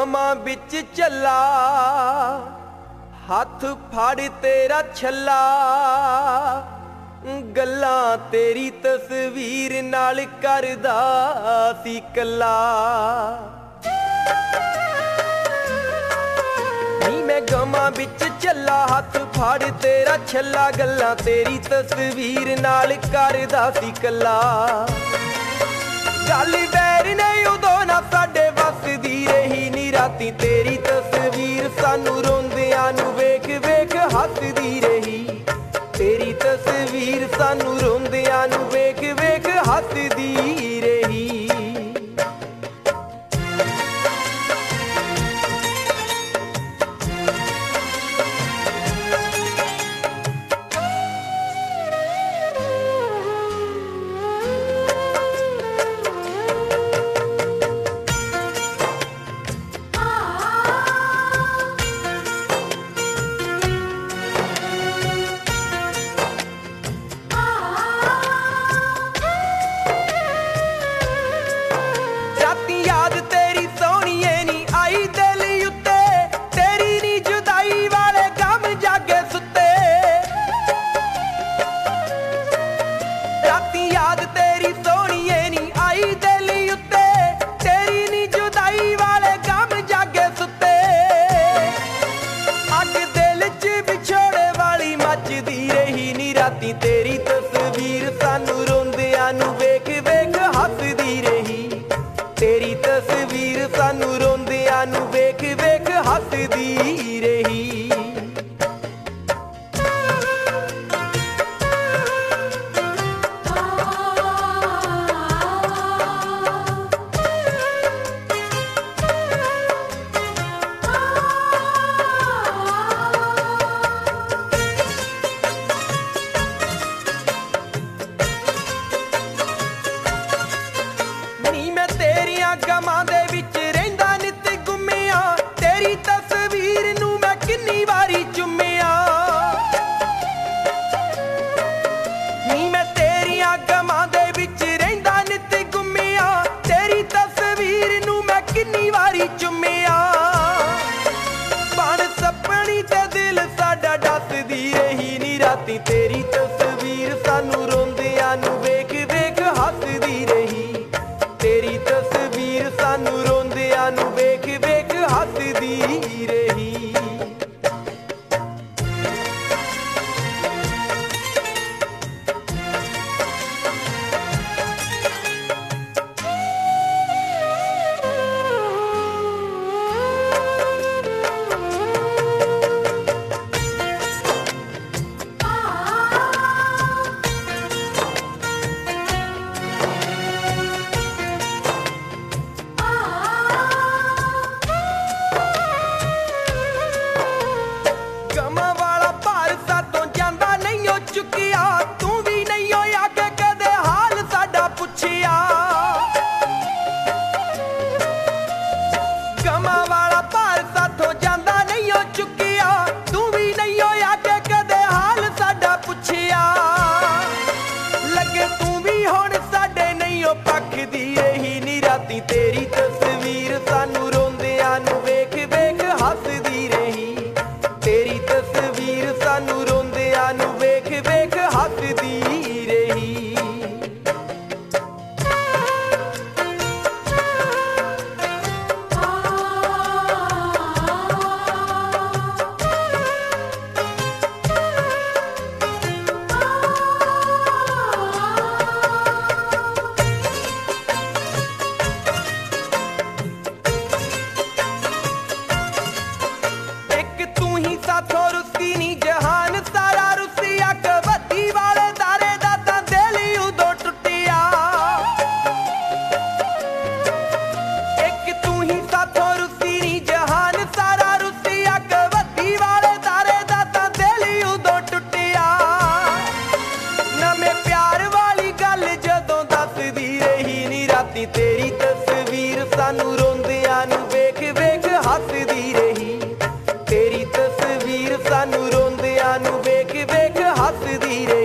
ਗਮਾਂ ਵਿੱਚ ਚੱਲਾ ਹੱਥ ਫੜ ਤੇਰਾ ਛੱਲਾ ਗੱਲਾਂ ਤੇਰੀ ਤਸਵੀਰ ਨਾਲ ਕਰਦਾ ਸੀ ਕੱਲਾ ਨੀ ਮੈਂ ਗਮਾਂ ਵਿੱਚ ਚੱਲਾ ਹੱਥ ਫੜ ਤੇਰਾ ਛੱਲਾ ਗੱਲਾਂ ਤੇਰੀ ਤਸਵੀਰ ਨਾਲ ਕਰਦਾ ਸੀ ਕੱਲਾ ਗੱਲ ਵੈਰ ਨੇ ਉਦੋਂ ਨਾ ਸਾਡੇ ਵਸਦੀ ਰਹੀ ਨੀ ਰਾਤੀ ਤੇਰੀ ਤਸਵੀਰ ਸਾਨੂੰ ਰੋਂਦਿਆਂ ਨੂੰ ਵੇਖ ਵੇਖ ਹੱਸਦੀ ਰਹੀ ਤੇਰੀ ਤਸਵੀਰ ਸਾਨੂੰ ਰੋਂਦਿਆਂ ਨੂੰ ਵੇਖ ਵੇਖ ਹੱਸਦੀ ਰਹੀ ਤੇਰੀ ਤਸਵੀਰ ਸਾਨੂੰ ਰੋਂਦਿਆਂ ਨੂੰ ਵੇਖ ਵੇਖ ਹੱਸਦੀ ਰਹੀ ਤੇਰੀ ਤਸਵੀਰ ਸਾਨੂੰ ਰੋਂਦਿਆਂ ਨੂੰ ਵੇਖ ਵੇਖ ਹੱਸਦੀ ਰਹੀ ਗਮਾਂ ਦੇ ਵਿੱਚ ਰਹਿੰਦਾ ਨਿਤ ਗੁੰਮਿਆ ਤੇਰੀ ਤਸਵੀਰ ਨੂੰ ਮੈਂ ਕਿੰਨੀ ਵਾਰੀ ਚੁੰਮਿਆ ਨੀ ਮੈਂ ਤੇਰੀਆਂ ਗਮਾਂ ਦੇ ਵਿੱਚ ਰਹਿੰਦਾ ਨਿਤ ਗੁੰਮਿਆ ਤੇਰੀ ਤਸਵੀਰ ਨੂੰ ਮੈਂ ਕਿੰਨੀ ਵਾਰੀ ਚੁੰਮਿਆ ਬਣ ਸਪਣੀ ਤੇ ਦਿਲ ਸਾਡਾ ਦੱਸਦੀ ਰਹੀ ਨੀ ਰਾਤੀ ਤੇਰੀ ਤਸਵੀਰ ਸਾਨੂੰ ਰੋਂਦਿਆਂ ਨੂੰ ਵੇਖ ਵੇਖ ਹੱਸਦੀ ਰਹੀ ਤੇਰੀ ਤਸਵੀਰ ਸਾਨੂੰ ਰੋਂਦਿਆਂ ਨੂੰ ਵੇਖ ਵੇਖ ਹੱਸਦੀ ਰਹੀ ਚੁੱਕਿਆ ਤੂੰ ਵੀ ਨਹੀਂ ਹੋਇਆ ਕਿ ਕਦੇ ਹਾਲ ਸਾਡਾ ਪੁੱਛਿਆ ਗਮਾਂ ਵਾਲਾ ਭਾਰ ਸਾਥੋਂ ਜਾਂਦਾ ਨਹੀਂ ਹੋ ਚੁੱਕਿਆ ਤੂੰ ਵੀ ਨਹੀਂ ਹੋਇਆ ਕਿ ਕਦੇ ਹਾਲ ਸਾਡਾ ਪੁੱਛਿਆ ਲੱਗੇ ਤੂੰ ਵੀ ਹੁਣ ਸਾਡੇ ਨਹੀਂ ਹੋ ਪੱਖਦੀ ਰਹੀ ਨੀ ਰਾਤੀ ਤੇਰੀ ਤਸਵੀਰ ਸਾਨੂੰ ਰੋਂਦਿਆਂ ਨੂੰ ਵੇਖ ਵੇਖ ਹੱਸਦੀ ਰਹੀ ਤੇਰੀ ਤਸਵੀਰ ਸਾਨੂੰ ਰੋਂਦਿਆਂ ਨੂੰ ਵੇਖ ਵੇਖ ਹੱਸਦੀ ਰਹੀ ਇੱਕ ਤੂੰ ਹੀ ਸਾਥੋਂ ਰੁੱਸੀ ਨੀ ਜਹਾਨ ਸਾਰਾ ਰੁੱਸਿਆ ਕਬੱਡੀ ਵਾਲੇ ਦਾਰੇ ਦਾ ਤਾਂ ਦਿਲ ਹੀ ਉਦੋਂ ਟੁੱਟਿਆ ਇੱਕ ਤੂੰ ਹੀ ਸਾਥੋਂ ਰੁੱਸੀ ਨੀ ਜਹਾਨ ਸਾਰਾ ਰੁੱਸਿਆ ਕਬੱਡੀ ਵਾਲੇ ਦਾਰੇ ਦਾ ਤਾਂ ਦਿਲ ਹੀ ਉਦੋਂ ਟੁੱਟਿਆ ਨਵੇਂ ਪਿਆਰ ਵਾਲੀ ਗੱਲ ਜਦੋਂ ਦੱਸਦੀ ਰਹੀ ਨੀ ਰਾਤੀ ਤੇਰੀ ਤਸਵੀਰ ਸਾਨੂੰ ਰੋਂਦਿਆਂ ਨੂੰ ਵੇਖ ਵੇਖ ਹੱਸਦੀ ਰਹੀ ਤੇਰੀ ਤਸਵੀਰ ਸਾਨੂੰ ਰੋਂਦਿਆਂ ਨੂੰ ਵੇਖ ਵੇਖ ਹੱਸਦੀ ਰਹੀ